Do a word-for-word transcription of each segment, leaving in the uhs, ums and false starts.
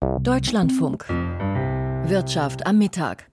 Deutschlandfunk. Wirtschaft am Mittag.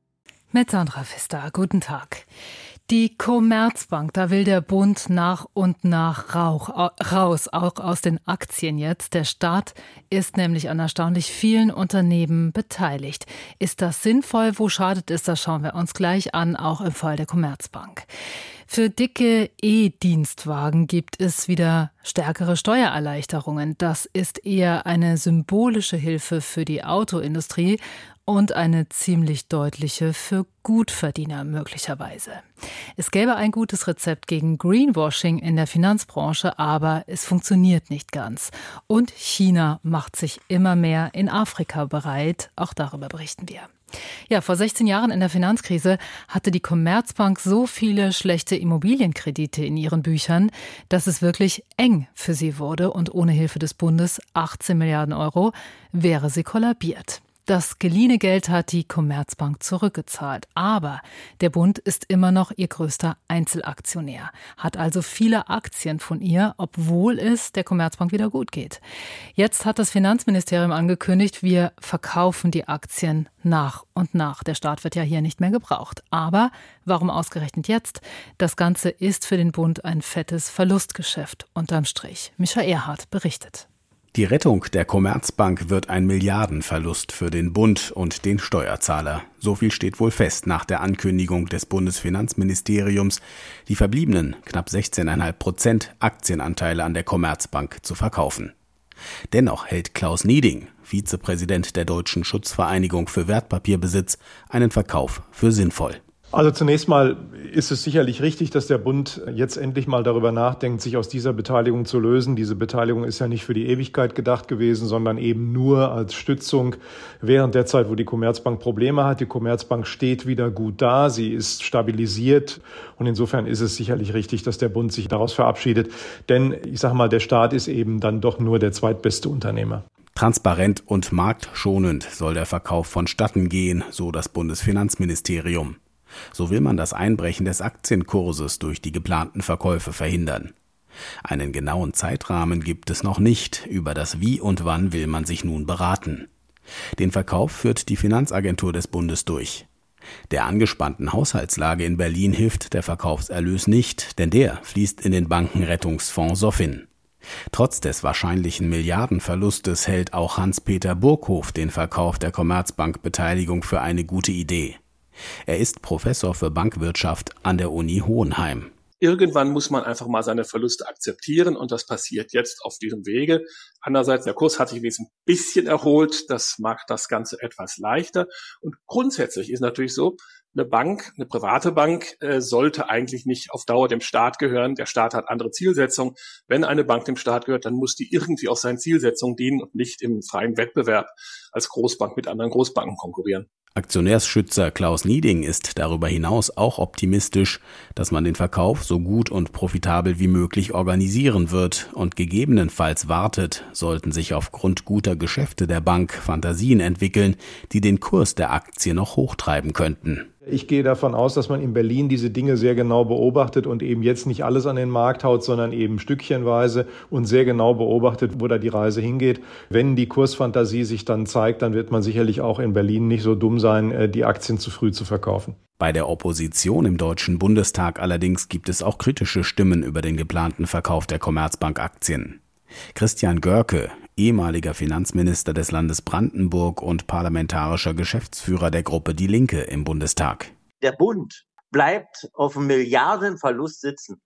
Mit Sandra Pfister. Guten Tag. Die Commerzbank, da will der Bund nach und nach Rauch, raus, auch aus den Aktien jetzt. Der Staat ist nämlich an erstaunlich vielen Unternehmen beteiligt. Ist das sinnvoll? Wo schadet es? Das schauen wir uns gleich an, auch im Fall der Commerzbank. Für dicke E-Dienstwagen gibt es wieder stärkere Steuererleichterungen. Das ist eher eine symbolische Hilfe für die Autoindustrie und eine ziemlich deutliche für Gutverdiener möglicherweise. Es gäbe ein gutes Rezept gegen Greenwashing in der Finanzbranche, aber es funktioniert nicht ganz. Und China macht sich immer mehr in Afrika bereit. Auch darüber berichten wir. Ja, vor sechzehn Jahren in der Finanzkrise hatte die Commerzbank so viele schlechte Immobilienkredite in ihren Büchern, dass es wirklich eng für sie wurde und ohne Hilfe des Bundes, achtzehn Milliarden Euro, wäre sie kollabiert. Das geliehene Geld hat die Commerzbank zurückgezahlt. Aber der Bund ist immer noch ihr größter Einzelaktionär, hat also viele Aktien von ihr, obwohl es der Commerzbank wieder gut geht. Jetzt hat das Finanzministerium angekündigt, wir verkaufen die Aktien nach und nach. Der Staat wird ja hier nicht mehr gebraucht. Aber warum ausgerechnet jetzt? Das Ganze ist für den Bund ein fettes Verlustgeschäft unterm Strich. Micha Erhardt berichtet. Die Rettung der Commerzbank wird ein Milliardenverlust für den Bund und den Steuerzahler. So viel steht wohl fest nach der Ankündigung des Bundesfinanzministeriums, die verbliebenen knapp sechzehn Komma fünf Prozent Aktienanteile an der Commerzbank zu verkaufen. Dennoch hält Klaus Nieding, Vizepräsident der Deutschen Schutzvereinigung für Wertpapierbesitz, einen Verkauf für sinnvoll. Also zunächst mal ist es sicherlich richtig, dass der Bund jetzt endlich mal darüber nachdenkt, sich aus dieser Beteiligung zu lösen. Diese Beteiligung ist ja nicht für die Ewigkeit gedacht gewesen, sondern eben nur als Stützung während der Zeit, wo die Commerzbank Probleme hat. Die Commerzbank steht wieder gut da, sie ist stabilisiert und insofern ist es sicherlich richtig, dass der Bund sich daraus verabschiedet. Denn ich sage mal, der Staat ist eben dann doch nur der zweitbeste Unternehmer. Transparent und marktschonend soll der Verkauf vonstatten gehen, so das Bundesfinanzministerium. So will man das Einbrechen des Aktienkurses durch die geplanten Verkäufe verhindern. Einen genauen Zeitrahmen gibt es noch nicht, über das Wie und Wann will man sich nun beraten. Den Verkauf führt die Finanzagentur des Bundes durch. Der angespannten Haushaltslage in Berlin hilft der Verkaufserlös nicht, denn der fließt in den Bankenrettungsfonds Soffin. Trotz des wahrscheinlichen Milliardenverlustes hält auch Hans-Peter Burghof den Verkauf der Commerzbank-Beteiligung für eine gute Idee. Er ist Professor für Bankwirtschaft an der Uni Hohenheim. Irgendwann muss man einfach mal seine Verluste akzeptieren und das passiert jetzt auf diesem Wege. Andererseits, der Kurs hat sich ein bisschen erholt, das macht das Ganze etwas leichter. Und grundsätzlich ist natürlich so, eine Bank, eine private Bank äh, sollte eigentlich nicht auf Dauer dem Staat gehören. Der Staat hat andere Zielsetzungen. Wenn eine Bank dem Staat gehört, dann muss die irgendwie auch seinen Zielsetzungen dienen und nicht im freien Wettbewerb als Großbank mit anderen Großbanken konkurrieren. Aktionärsschützer Klaus Nieding ist darüber hinaus auch optimistisch, dass man den Verkauf so gut und profitabel wie möglich organisieren wird und gegebenenfalls wartet, sollten sich aufgrund guter Geschäfte der Bank Fantasien entwickeln, die den Kurs der Aktie noch hochtreiben könnten. Ich gehe davon aus, dass man in Berlin diese Dinge sehr genau beobachtet und eben jetzt nicht alles an den Markt haut, sondern eben stückchenweise und sehr genau beobachtet, wo da die Reise hingeht. Wenn die Kursfantasie sich dann zeigt, dann wird man sicherlich auch in Berlin nicht so dumm sein, die Aktien zu früh zu verkaufen. Bei der Opposition im Deutschen Bundestag allerdings gibt es auch kritische Stimmen über den geplanten Verkauf der Commerzbank-Aktien. Christian Görke, ehemaliger Finanzminister des Landes Brandenburg und parlamentarischer Geschäftsführer der Gruppe Die Linke im Bundestag. Der Bund bleibt auf einem Milliardenverlust sitzen.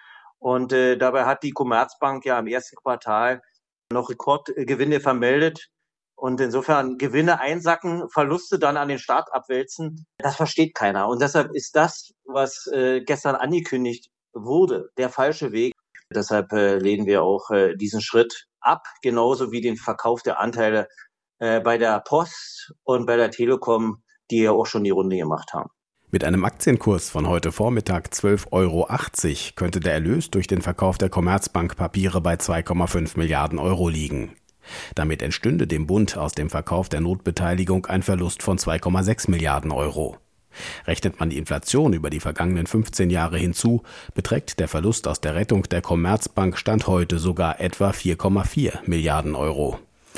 Und äh, dabei hat die Commerzbank ja im ersten Quartal noch Rekordgewinne vermeldet. Und insofern Gewinne einsacken, Verluste dann an den Staat abwälzen, das versteht keiner. Und deshalb ist das, was äh, gestern angekündigt wurde, der falsche Weg. Deshalb äh, lehnen wir auch äh, diesen Schritt ab, genauso wie den Verkauf der Anteile äh, bei der Post und bei der Telekom, die ja auch schon die Runde gemacht haben. Mit einem Aktienkurs von heute Vormittag zwölf Euro achtzig könnte der Erlös durch den Verkauf der Commerzbank-Papiere bei zwei Komma fünf Milliarden Euro liegen. Damit entstünde dem Bund aus dem Verkauf der Notbeteiligung ein Verlust von zwei Komma sechs Milliarden Euro. Rechnet man die Inflation über die vergangenen fünfzehn Jahre hinzu, beträgt der Verlust aus der Rettung der Commerzbank Stand heute sogar etwa vier Komma vier Milliarden Euro.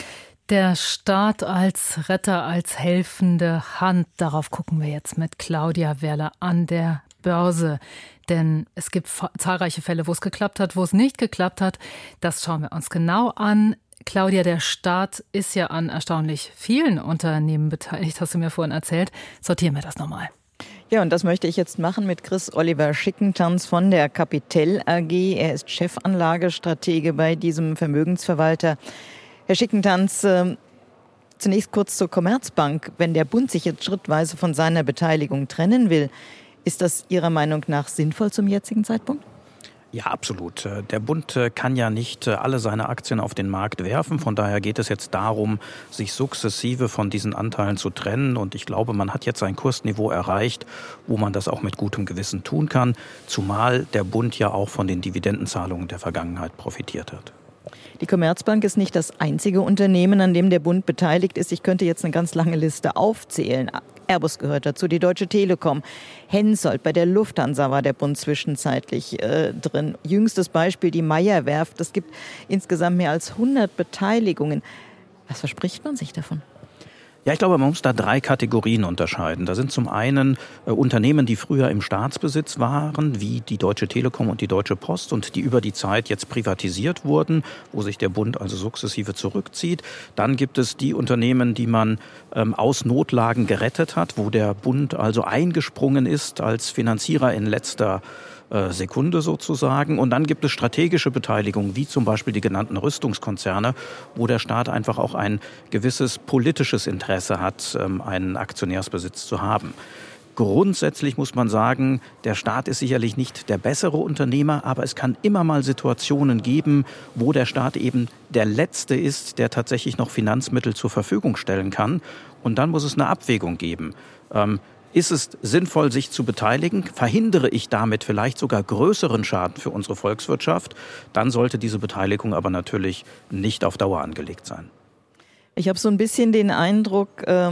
Der Staat als Retter, als helfende Hand, darauf gucken wir jetzt mit Claudia Werle an der Börse. Denn es gibt zahlreiche Fälle, wo es geklappt hat, wo es nicht geklappt hat. Das schauen wir uns genau an. Claudia, der Staat ist ja an erstaunlich vielen Unternehmen beteiligt, hast du mir vorhin erzählt. Sortieren wir das nochmal. Ja, und das möchte ich jetzt machen mit Chris Oliver Schickentanz von der Capitel A G. Er ist Chefanlagestratege bei diesem Vermögensverwalter. Herr Schickentanz, äh, zunächst kurz zur Commerzbank. Wenn der Bund sich jetzt schrittweise von seiner Beteiligung trennen will, ist das Ihrer Meinung nach sinnvoll zum jetzigen Zeitpunkt? Ja, absolut. Der Bund kann ja nicht alle seine Aktien auf den Markt werfen. Von daher geht es jetzt darum, sich sukzessive von diesen Anteilen zu trennen. Und ich glaube, man hat jetzt ein Kursniveau erreicht, wo man das auch mit gutem Gewissen tun kann. Zumal der Bund ja auch von den Dividendenzahlungen der Vergangenheit profitiert hat. Die Commerzbank ist nicht das einzige Unternehmen, an dem der Bund beteiligt ist. Ich könnte jetzt eine ganz lange Liste aufzählen. Airbus gehört dazu, die Deutsche Telekom, Hensoldt, bei der Lufthansa war der Bund zwischenzeitlich äh, drin. Jüngstes Beispiel die Meyer-Werft. Es gibt insgesamt mehr als hundert Beteiligungen. Was verspricht man sich davon? Ja, ich glaube, man muss da drei Kategorien unterscheiden. Da sind zum einen äh, Unternehmen, die früher im Staatsbesitz waren, wie die Deutsche Telekom und die Deutsche Post und die über die Zeit jetzt privatisiert wurden, wo sich der Bund also sukzessive zurückzieht. Dann gibt es die Unternehmen, die man ähm, aus Notlagen gerettet hat, wo der Bund also eingesprungen ist als Finanzierer in letzter Sekunde sozusagen. Und dann gibt es strategische Beteiligungen, wie zum Beispiel die genannten Rüstungskonzerne, wo der Staat einfach auch ein gewisses politisches Interesse hat, einen Aktionärsbesitz zu haben. Grundsätzlich muss man sagen, der Staat ist sicherlich nicht der bessere Unternehmer, aber es kann immer mal Situationen geben, wo der Staat eben der Letzte ist, der tatsächlich noch Finanzmittel zur Verfügung stellen kann. Und dann muss es eine Abwägung geben. Ähm, Ist es sinnvoll, sich zu beteiligen? Verhindere ich damit vielleicht sogar größeren Schaden für unsere Volkswirtschaft? Dann sollte diese Beteiligung aber natürlich nicht auf Dauer angelegt sein. Ich habe so ein bisschen den Eindruck,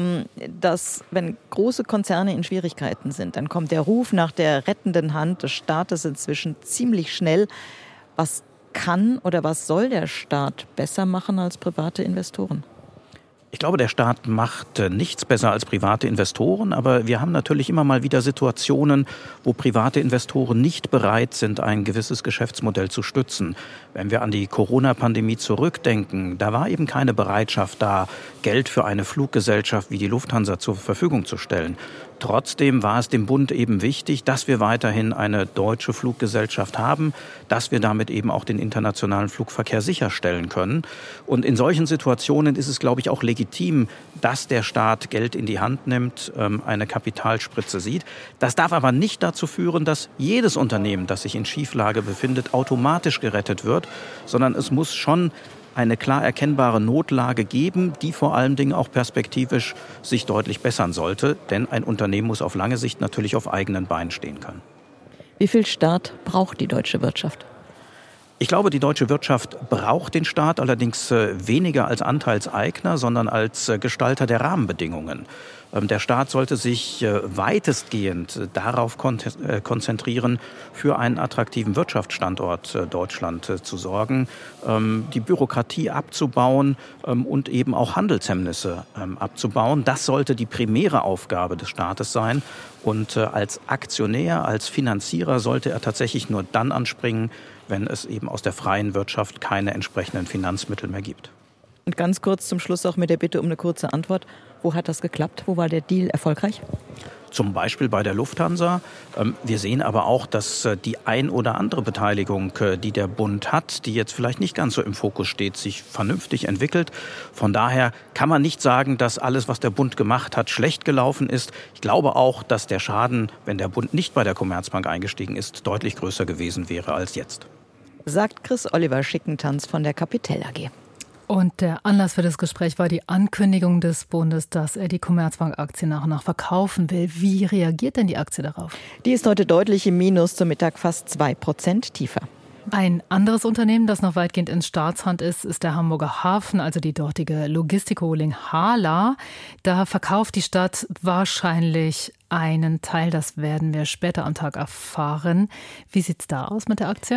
dass wenn große Konzerne in Schwierigkeiten sind, dann kommt der Ruf nach der rettenden Hand des Staates inzwischen ziemlich schnell. Was kann oder was soll der Staat besser machen als private Investoren? Ich glaube, der Staat macht nichts besser als private Investoren, aber wir haben natürlich immer mal wieder Situationen, wo private Investoren nicht bereit sind, ein gewisses Geschäftsmodell zu stützen. Wenn wir an die Corona-Pandemie zurückdenken, da war eben keine Bereitschaft da, Geld für eine Fluggesellschaft wie die Lufthansa zur Verfügung zu stellen. Trotzdem war es dem Bund eben wichtig, dass wir weiterhin eine deutsche Fluggesellschaft haben, dass wir damit eben auch den internationalen Flugverkehr sicherstellen können. Und in solchen Situationen ist es, glaube ich, auch legitim, dass der Staat Geld in die Hand nimmt, eine Kapitalspritze sieht. Das darf aber nicht dazu führen, dass jedes Unternehmen, das sich in Schieflage befindet, automatisch gerettet wird, sondern es muss schon eine klar erkennbare Notlage geben, die vor allen Dingen auch perspektivisch sich deutlich bessern sollte. Denn ein Unternehmen muss auf lange Sicht natürlich auf eigenen Beinen stehen können. Wie viel Staat braucht die deutsche Wirtschaft? Ich glaube, die deutsche Wirtschaft braucht den Staat allerdings weniger als Anteilseigner, sondern als Gestalter der Rahmenbedingungen. Der Staat sollte sich weitestgehend darauf konzentrieren, für einen attraktiven Wirtschaftsstandort Deutschland zu sorgen, die Bürokratie abzubauen und eben auch Handelshemmnisse abzubauen. Das sollte die primäre Aufgabe des Staates sein. Und als Aktionär, als Finanzierer sollte er tatsächlich nur dann anspringen, wenn es eben aus der freien Wirtschaft keine entsprechenden Finanzmittel mehr gibt. Und ganz kurz zum Schluss auch mit der Bitte um eine kurze Antwort. Wo hat das geklappt? Wo war der Deal erfolgreich? Zum Beispiel bei der Lufthansa. Wir sehen aber auch, dass die ein oder andere Beteiligung, die der Bund hat, die jetzt vielleicht nicht ganz so im Fokus steht, sich vernünftig entwickelt. Von daher kann man nicht sagen, dass alles, was der Bund gemacht hat, schlecht gelaufen ist. Ich glaube auch, dass der Schaden, wenn der Bund nicht bei der Commerzbank eingestiegen ist, deutlich größer gewesen wäre als jetzt. Sagt Chris Oliver Schickentanz von der Capitel A G. Und der Anlass für das Gespräch war die Ankündigung des Bundes, dass er die Commerzbank-Aktie nach und nach verkaufen will. Wie reagiert denn die Aktie darauf? Die ist heute deutlich im Minus, zum Mittag fast zwei Prozent tiefer. Ein anderes Unternehmen, das noch weitgehend in Staatshand ist, ist der Hamburger Hafen, also die dortige Logistikholding HHLA. Da verkauft die Stadt wahrscheinlich einen Teil, das werden wir später am Tag erfahren. Wie sieht es da aus mit der Aktie?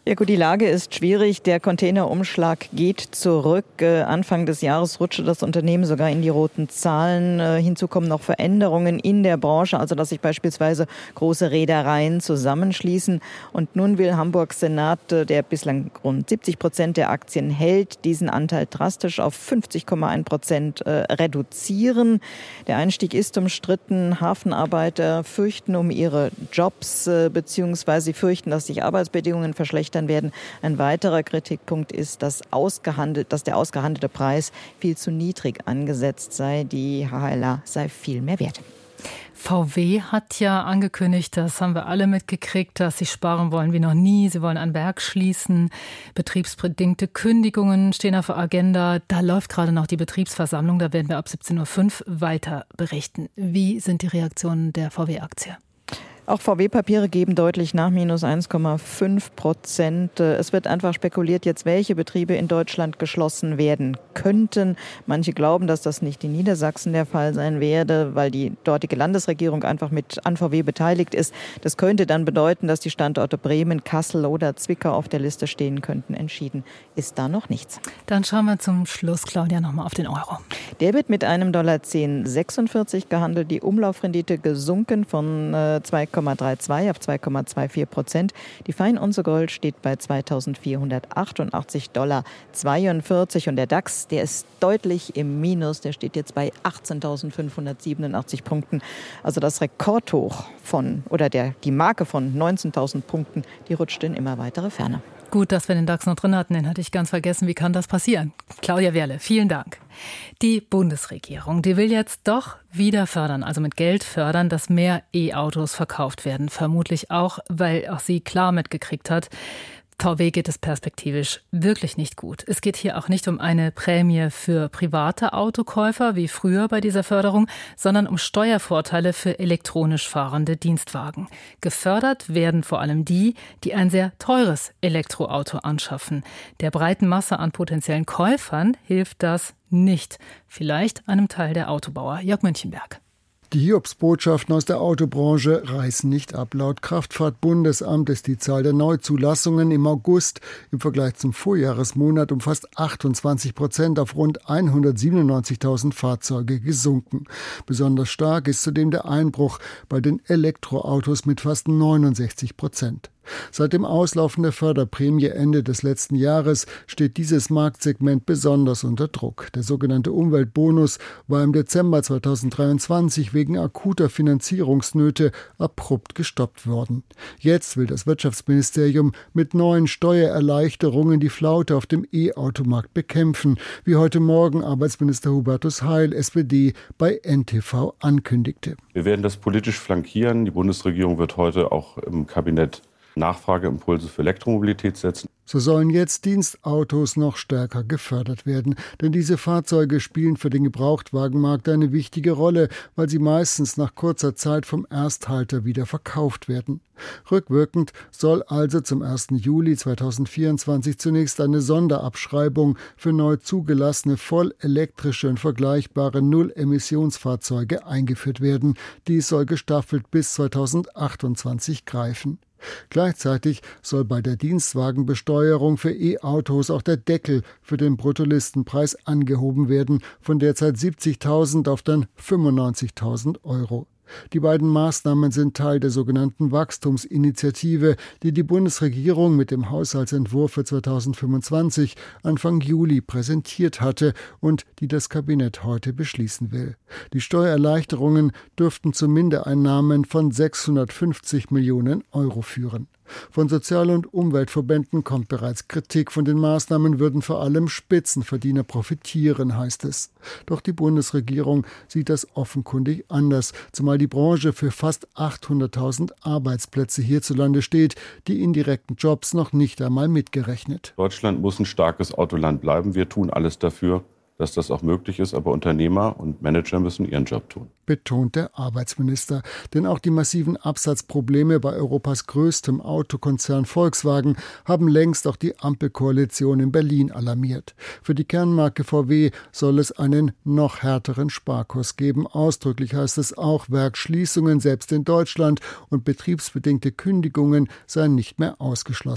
Ja gut, die Lage ist schwierig. Der Containerumschlag geht zurück. Äh, Anfang des Jahres rutschte das Unternehmen sogar in die roten Zahlen. Äh, hinzu kommen noch Veränderungen in der Branche, also dass sich beispielsweise große Reedereien zusammenschließen. Und nun will Hamburgs Senat, äh, der bislang rund siebzig Prozent der Aktien hält, diesen Anteil drastisch auf fünfzig Komma eins Prozent äh, reduzieren. Der Einstieg ist umstritten. Hafenarbeiter fürchten um ihre Jobs, äh, beziehungsweise sie fürchten, dass sich Arbeitsbedingungen verschlechtern werden. Ein weiterer Kritikpunkt ist, dass, ausgehandelt, dass der ausgehandelte Preis viel zu niedrig angesetzt sei. Die H H L A sei viel mehr wert. V W hat ja angekündigt, das haben wir alle mitgekriegt, dass sie sparen wollen wie noch nie. Sie wollen ein Werk schließen. Betriebsbedingte Kündigungen stehen auf der Agenda. Da läuft gerade noch die Betriebsversammlung. Da werden wir ab siebzehn Uhr fünf weiter berichten. Wie sind die Reaktionen der V W-Aktie? Auch V W-Papiere geben deutlich nach, minus eins Komma fünf Prozent. Es wird einfach spekuliert jetzt, welche Betriebe in Deutschland geschlossen werden könnten. Manche glauben, dass das nicht in Niedersachsen der Fall sein werde, weil die dortige Landesregierung einfach mit an V W beteiligt ist. Das könnte dann bedeuten, dass die Standorte Bremen, Kassel oder Zwickau auf der Liste stehen könnten. Entschieden ist da noch nichts. Dann schauen wir zum Schluss, Claudia, nochmal auf den Euro. Der wird mit einem Dollar zehn Komma sechsundvierzig gehandelt. Die Umlaufrendite gesunken von äh, zwei Komma zweiunddreißig auf zwei Komma vierundzwanzig Prozent. Die Feinunze Gold steht bei zweitausendvierhundertachtundachtzig Dollar zweiundvierzig. Und der DAX, der ist deutlich im Minus. Der steht jetzt bei achtzehntausendfünfhundertsiebenundachtzig Punkten. Also das Rekordhoch von, oder der, die Marke von neunzehntausend Punkten, die rutscht in immer weitere Ferne. Gut, dass wir den DAX noch drin hatten, den hatte ich ganz vergessen. Wie kann das passieren? Claudia Werle, vielen Dank. Die Bundesregierung, die will jetzt doch wieder fördern, also mit Geld fördern, dass mehr E-Autos verkauft werden. Vermutlich auch, weil auch sie klar mitgekriegt hat, V W geht es perspektivisch wirklich nicht gut. Es geht hier auch nicht um eine Prämie für private Autokäufer wie früher bei dieser Förderung, sondern um Steuervorteile für elektronisch fahrende Dienstwagen. Gefördert werden vor allem die, die ein sehr teures Elektroauto anschaffen. Der breiten Masse an potenziellen Käufern hilft das nicht. Vielleicht einem Teil der Autobauer. Jörg Münchenberg. Die Hiobsbotschaften aus der Autobranche reißen nicht ab. Laut Kraftfahrtbundesamt ist die Zahl der Neuzulassungen im August im Vergleich zum Vorjahresmonat um fast achtundzwanzig Prozent auf rund hundertsiebenundneunzigtausend Fahrzeuge gesunken. Besonders stark ist zudem der Einbruch bei den Elektroautos mit fast neunundsechzig Prozent. Seit dem Auslaufen der Förderprämie Ende des letzten Jahres steht dieses Marktsegment besonders unter Druck. Der sogenannte Umweltbonus war im Dezember zweitausenddreiundzwanzig wegen akuter Finanzierungsnöte abrupt gestoppt worden. Jetzt will das Wirtschaftsministerium mit neuen Steuererleichterungen die Flaute auf dem E-Automarkt bekämpfen, wie heute Morgen Arbeitsminister Hubertus Heil, S P D, bei N T V ankündigte. Wir werden das politisch flankieren. Die Bundesregierung wird heute auch im Kabinett Nachfrageimpulse für Elektromobilität setzen. So sollen jetzt Dienstautos noch stärker gefördert werden. Denn diese Fahrzeuge spielen für den Gebrauchtwagenmarkt eine wichtige Rolle, weil sie meistens nach kurzer Zeit vom Ersthalter wieder verkauft werden. Rückwirkend soll also zum ersten Juli zweitausendvierundzwanzig zunächst eine Sonderabschreibung für neu zugelassene vollelektrische und vergleichbare Null-Emissionsfahrzeuge eingeführt werden. Dies soll gestaffelt bis zweitausendachtundzwanzig greifen. Gleichzeitig soll bei der Dienstwagenbesteuerung für E-Autos auch der Deckel für den Bruttolistenpreis angehoben werden, von derzeit siebzigtausend auf dann fünfundneunzigtausend Euro. Die beiden Maßnahmen sind Teil der sogenannten Wachstumsinitiative, die die Bundesregierung mit dem Haushaltsentwurf für zweitausendfünfundzwanzig Anfang Juli präsentiert hatte und die das Kabinett heute beschließen will. Die Steuererleichterungen dürften zu Mindereinnahmen von sechshundertfünfzig Millionen Euro führen. Von Sozial- und Umweltverbänden kommt bereits Kritik. Von den Maßnahmen würden vor allem Spitzenverdiener profitieren, heißt es. Doch die Bundesregierung sieht das offenkundig anders, zumal die Branche für fast achthunderttausend Arbeitsplätze hierzulande steht, die indirekten Jobs noch nicht einmal mitgerechnet. Deutschland muss ein starkes Autoland bleiben. Wir tun alles dafür, dass das auch möglich ist, aber Unternehmer und Manager müssen ihren Job tun, betont der Arbeitsminister. Denn auch die massiven Absatzprobleme bei Europas größtem Autokonzern Volkswagen haben längst auch die Ampelkoalition in Berlin alarmiert. Für die Kernmarke V W soll es einen noch härteren Sparkurs geben. Ausdrücklich heißt es auch, Werksschließungen selbst in Deutschland und betriebsbedingte Kündigungen seien nicht mehr ausgeschlossen.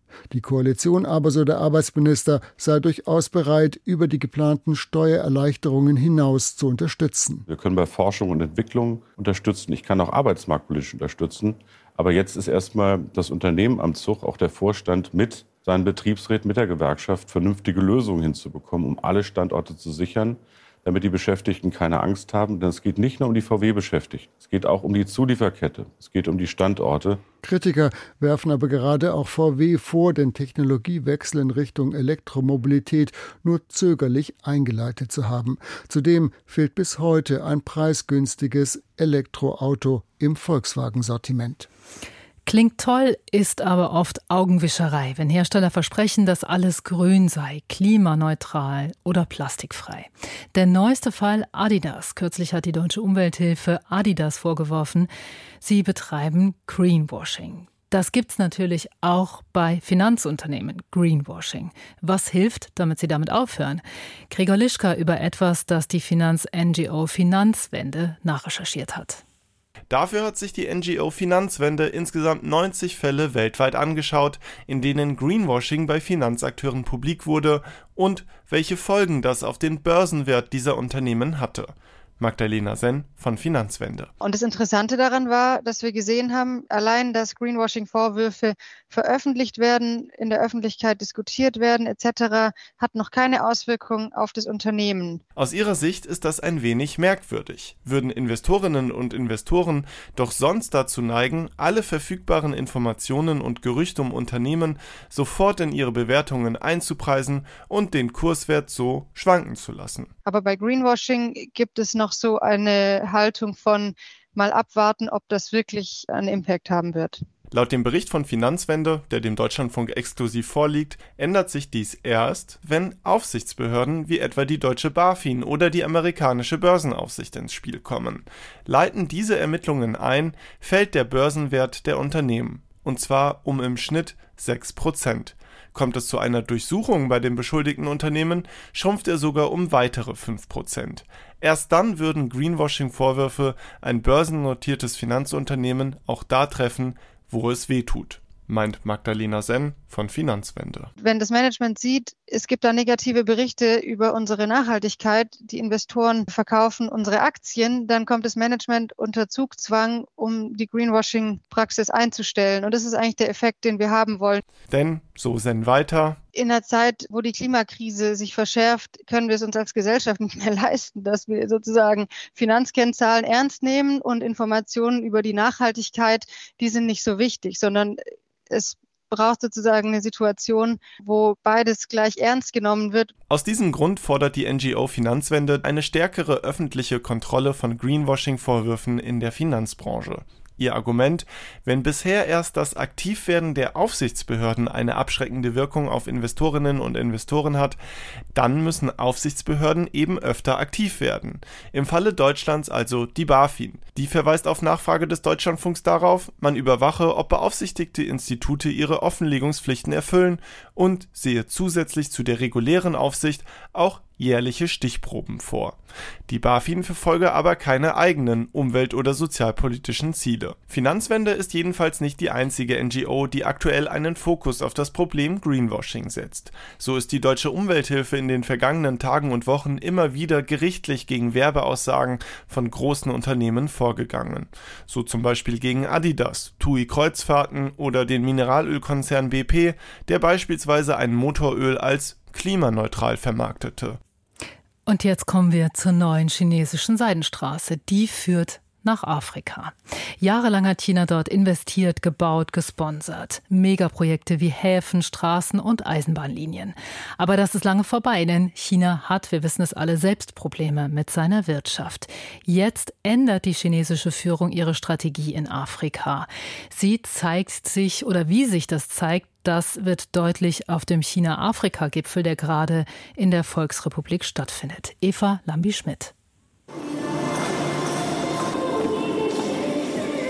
Die Koalition aber, so der Arbeitsminister, sei durchaus bereit, über die geplanten Steuererleichterungen hinaus zu unterstützen. Wir können bei Forschung und Entwicklung unterstützen. Ich kann auch arbeitsmarktpolitisch unterstützen. Aber jetzt ist erstmal das Unternehmen am Zug, auch der Vorstand mit seinen Betriebsräten, mit der Gewerkschaft, vernünftige Lösungen hinzubekommen, um alle Standorte zu sichern, damit die Beschäftigten keine Angst haben. Denn es geht nicht nur um die V W-Beschäftigten, es geht auch um die Zulieferkette, es geht um die Standorte. Kritiker werfen aber gerade auch V W vor, den Technologiewechsel in Richtung Elektromobilität nur zögerlich eingeleitet zu haben. Zudem fehlt bis heute ein preisgünstiges Elektroauto im Volkswagen-Sortiment. Klingt toll, ist aber oft Augenwischerei, wenn Hersteller versprechen, dass alles grün sei, klimaneutral oder plastikfrei. Der neueste Fall Adidas. Kürzlich hat die Deutsche Umwelthilfe Adidas vorgeworfen, sie betreiben Greenwashing. Das gibt's natürlich auch bei Finanzunternehmen, Greenwashing. Was hilft, damit sie damit aufhören? Gregor Lischka über etwas, das die Finanz-N G O Finanzwende nachrecherchiert hat. Dafür hat sich die N G O Finanzwende insgesamt neunzig Fälle weltweit angeschaut, in denen Greenwashing bei Finanzakteuren publik wurde und welche Folgen das auf den Börsenwert dieser Unternehmen hatte. Magdalena Senn von Finanzwende. Und das Interessante daran war, dass wir gesehen haben, allein, dass Greenwashing-Vorwürfe veröffentlicht werden, in der Öffentlichkeit diskutiert werden et cetera, hat noch keine Auswirkung auf das Unternehmen. Aus ihrer Sicht ist das ein wenig merkwürdig. Würden Investorinnen und Investoren doch sonst dazu neigen, alle verfügbaren Informationen und Gerüchte um Unternehmen sofort in ihre Bewertungen einzupreisen und den Kurswert so schwanken zu lassen. Aber bei Greenwashing gibt es noch so eine Haltung von mal abwarten, ob das wirklich einen Impact haben wird. Laut dem Bericht von Finanzwende, der dem Deutschlandfunk exklusiv vorliegt, ändert sich dies erst, wenn Aufsichtsbehörden wie etwa die deutsche BaFin oder die amerikanische Börsenaufsicht ins Spiel kommen. Leiten diese Ermittlungen ein, fällt der Börsenwert der Unternehmen, und zwar um im Schnitt sechs Prozent. Kommt es zu einer Durchsuchung bei den beschuldigten Unternehmen, schrumpft er sogar um weitere fünf Prozent. Erst dann würden Greenwashing-Vorwürfe ein börsennotiertes Finanzunternehmen auch da treffen, wo es weh tut, meint Magdalena Senn von Finanzwende. Wenn das Management sieht, es gibt da negative Berichte über unsere Nachhaltigkeit, die Investoren verkaufen unsere Aktien, dann kommt das Management unter Zugzwang, um die Greenwashing-Praxis einzustellen. Und das ist eigentlich der Effekt, den wir haben wollen. Denn, so Senn weiter, in einer Zeit, wo die Klimakrise sich verschärft, können wir es uns als Gesellschaft nicht mehr leisten, dass wir sozusagen Finanzkennzahlen ernst nehmen und Informationen über die Nachhaltigkeit, die sind nicht so wichtig, sondern es braucht sozusagen eine Situation, wo beides gleich ernst genommen wird. Aus diesem Grund fordert die N G O Finanzwende eine stärkere öffentliche Kontrolle von Greenwashing-Vorwürfen in der Finanzbranche. Ihr Argument: Wenn bisher erst das Aktivwerden der Aufsichtsbehörden eine abschreckende Wirkung auf Investorinnen und Investoren hat, dann müssen Aufsichtsbehörden eben öfter aktiv werden. Im Falle Deutschlands also die BaFin. Die verweist auf Nachfrage des Deutschlandfunks darauf, man überwache, ob beaufsichtigte Institute ihre Offenlegungspflichten erfüllen und sehe zusätzlich zu der regulären Aufsicht auch jährliche Stichproben vor. Die BaFin verfolge aber keine eigenen umwelt- oder sozialpolitischen Ziele. Finanzwende ist jedenfalls nicht die einzige N G O, die aktuell einen Fokus auf das Problem Greenwashing setzt. So ist die Deutsche Umwelthilfe in den vergangenen Tagen und Wochen immer wieder gerichtlich gegen Werbeaussagen von großen Unternehmen vorgegangen. So zum Beispiel gegen Adidas, T U I Kreuzfahrten oder den Mineralölkonzern B P, der beispielsweise ein Motoröl als klimaneutral vermarktete. Und jetzt kommen wir zur neuen chinesischen Seidenstraße. Die führt nach Afrika. Jahrelang hat China dort investiert, gebaut, gesponsert. Megaprojekte wie Häfen, Straßen und Eisenbahnlinien. Aber das ist lange vorbei, denn China hat, wir wissen es alle, selbst Probleme mit seiner Wirtschaft. Jetzt ändert die chinesische Führung ihre Strategie in Afrika. Sie zeigt sich, oder wie sich das zeigt, das wird deutlich auf dem China-Afrika-Gipfel, der gerade in der Volksrepublik stattfindet. Eva Lambi-Schmidt.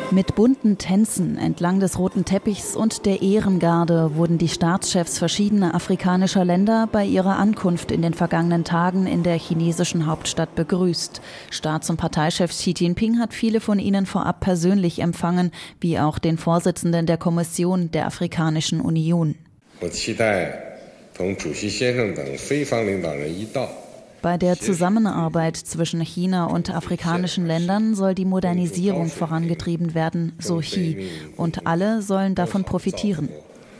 Mit bunten Tänzen entlang des roten Teppichs und der Ehrengarde wurden die Staatschefs verschiedener afrikanischer Länder bei ihrer Ankunft in den vergangenen Tagen in der chinesischen Hauptstadt begrüßt. Staats- und Parteichef Xi Jinping hat viele von ihnen vorab persönlich empfangen, wie auch den Vorsitzenden der Kommission der Afrikanischen Union. Bei der Zusammenarbeit zwischen China und afrikanischen Ländern soll die Modernisierung vorangetrieben werden, so Xi, und alle sollen davon profitieren.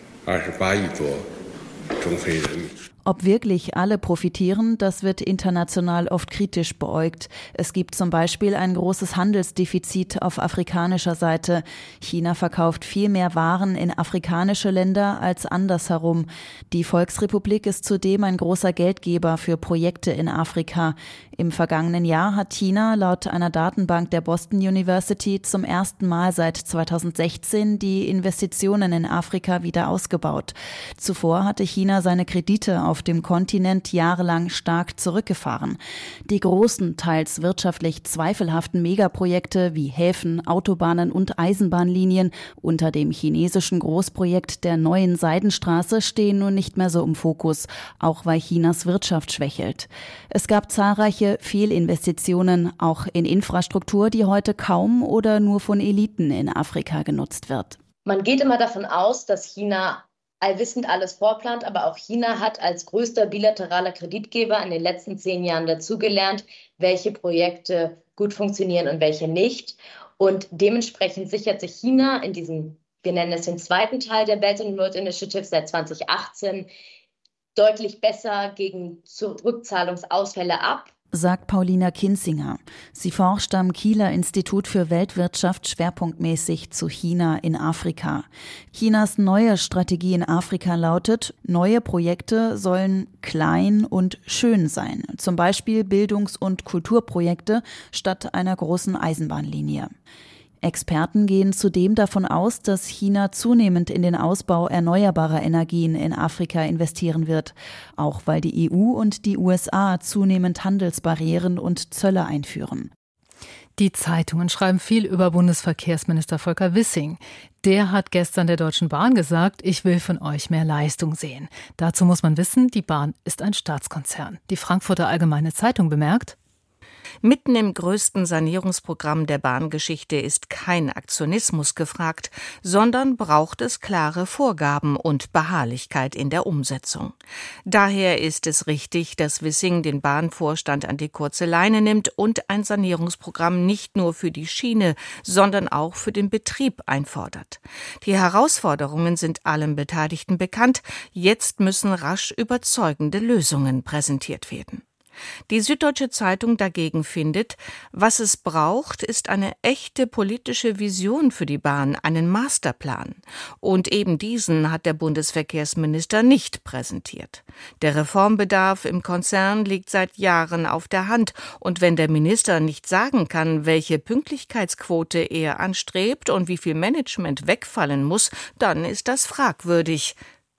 Ob wirklich alle profitieren, das wird international oft kritisch beäugt. Es gibt zum Beispiel ein großes Handelsdefizit auf afrikanischer Seite. China verkauft viel mehr Waren in afrikanische Länder als andersherum. Die Volksrepublik ist zudem ein großer Geldgeber für Projekte in Afrika. Im vergangenen Jahr hat China laut einer Datenbank der Boston University zum ersten Mal seit zweitausendsechzehn die Investitionen in Afrika wieder ausgebaut. Zuvor hatte China seine Kredite auf dem Kontinent jahrelang stark zurückgefahren. Die großen, teils wirtschaftlich zweifelhaften Megaprojekte wie Häfen, Autobahnen und Eisenbahnlinien unter dem chinesischen Großprojekt der neuen Seidenstraße stehen nun nicht mehr so im Fokus, auch weil Chinas Wirtschaft schwächelt. Es gab zahlreiche Fehlinvestitionen, auch in Infrastruktur, die heute kaum oder nur von Eliten in Afrika genutzt wird. Man geht immer davon aus, dass China allwissend alles vorplant, aber auch China hat als größter bilateraler Kreditgeber in den letzten zehn Jahren dazugelernt, welche Projekte gut funktionieren und welche nicht. Und dementsprechend sichert sich China in diesem, wir nennen es den zweiten Teil der Belt and Road Initiative seit zweitausendachtzehn, deutlich besser gegen Rückzahlungsausfälle ab. Sagt Paulina Kinzinger. Sie forscht am Kieler Institut für Weltwirtschaft schwerpunktmäßig zu China in Afrika. Chinas neue Strategie in Afrika lautet, neue Projekte sollen klein und schön sein. Zum Beispiel Bildungs- und Kulturprojekte statt einer großen Eisenbahnlinie. Experten gehen zudem davon aus, dass China zunehmend in den Ausbau erneuerbarer Energien in Afrika investieren wird, auch weil die E U und die U S A zunehmend Handelsbarrieren und Zölle einführen. Die Zeitungen schreiben viel über Bundesverkehrsminister Volker Wissing. Der hat gestern der Deutschen Bahn gesagt, ich will von euch mehr Leistung sehen. Dazu muss man wissen, die Bahn ist ein Staatskonzern. Die Frankfurter Allgemeine Zeitung bemerkt: Mitten im größten Sanierungsprogramm der Bahngeschichte ist kein Aktionismus gefragt, sondern braucht es klare Vorgaben und Beharrlichkeit in der Umsetzung. Daher ist es richtig, dass Wissing den Bahnvorstand an die kurze Leine nimmt und ein Sanierungsprogramm nicht nur für die Schiene, sondern auch für den Betrieb einfordert. Die Herausforderungen sind allen Beteiligten bekannt. Jetzt müssen rasch überzeugende Lösungen präsentiert werden. Die Süddeutsche Zeitung dagegen findet, was es braucht, ist eine echte politische Vision für die Bahn, einen Masterplan. Und eben diesen hat der Bundesverkehrsminister nicht präsentiert. Der Reformbedarf im Konzern liegt seit Jahren auf der Hand. Und wenn der Minister nicht sagen kann, welche Pünktlichkeitsquote er anstrebt und wie viel Management wegfallen muss, dann ist das fragwürdig.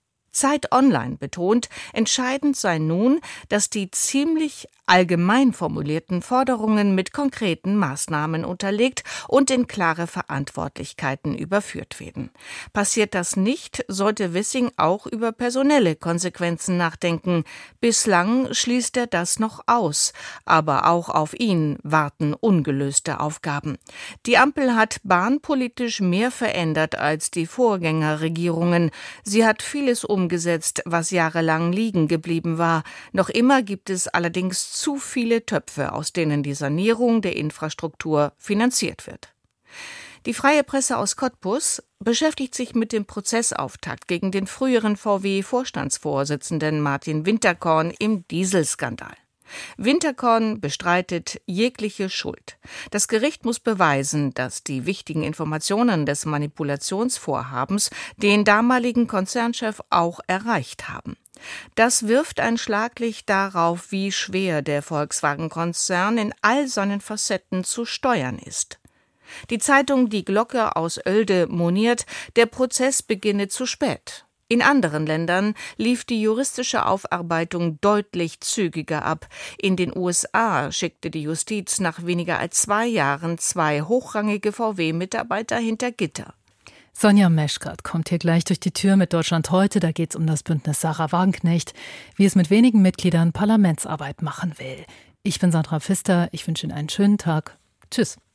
Zeit Online betont, entscheidend sei nun, dass die ziemlich allgemein formulierten Forderungen mit konkreten Maßnahmen unterlegt und in klare Verantwortlichkeiten überführt werden. Passiert das nicht, sollte Wissing auch über personelle Konsequenzen nachdenken. Bislang schließt er das noch aus, aber auch auf ihn warten ungelöste Aufgaben. Die Ampel hat bahnpolitisch mehr verändert als die Vorgängerregierungen. Sie hat vieles umgesetzt, was jahrelang liegen geblieben war. Noch immer gibt es allerdings zu viele Töpfe, aus denen die Sanierung der Infrastruktur finanziert wird. Die Freie Presse aus Cottbus beschäftigt sich mit dem Prozessauftakt gegen den früheren V W-Vorstandsvorsitzenden Martin Winterkorn im Dieselskandal. Winterkorn bestreitet jegliche Schuld. Das Gericht muss beweisen, dass die wichtigen Informationen des Manipulationsvorhabens den damaligen Konzernchef auch erreicht haben. Das wirft ein Schlaglicht darauf, wie schwer der Volkswagen-Konzern in all seinen Facetten zu steuern ist. Die Zeitung Die Glocke aus Oelde moniert, der Prozess beginne zu spät. In anderen Ländern lief die juristische Aufarbeitung deutlich zügiger ab. In den U S A schickte die Justiz nach weniger als zwei Jahren zwei hochrangige V W-Mitarbeiter hinter Gitter. Sonja Meschkat kommt hier gleich durch die Tür mit Deutschland heute. Da geht es um das Bündnis Sarah Wagenknecht, wie es mit wenigen Mitgliedern Parlamentsarbeit machen will. Ich bin Sandra Pfister. Ich wünsche Ihnen einen schönen Tag. Tschüss.